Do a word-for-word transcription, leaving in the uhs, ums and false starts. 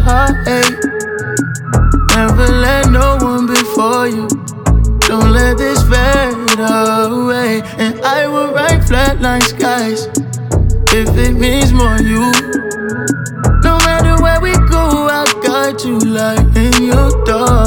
heartache. Never let no one before you. Don't let this fade away. And I will write flatline skies if it means more you. No matter where we go, I'll guide you like in your door.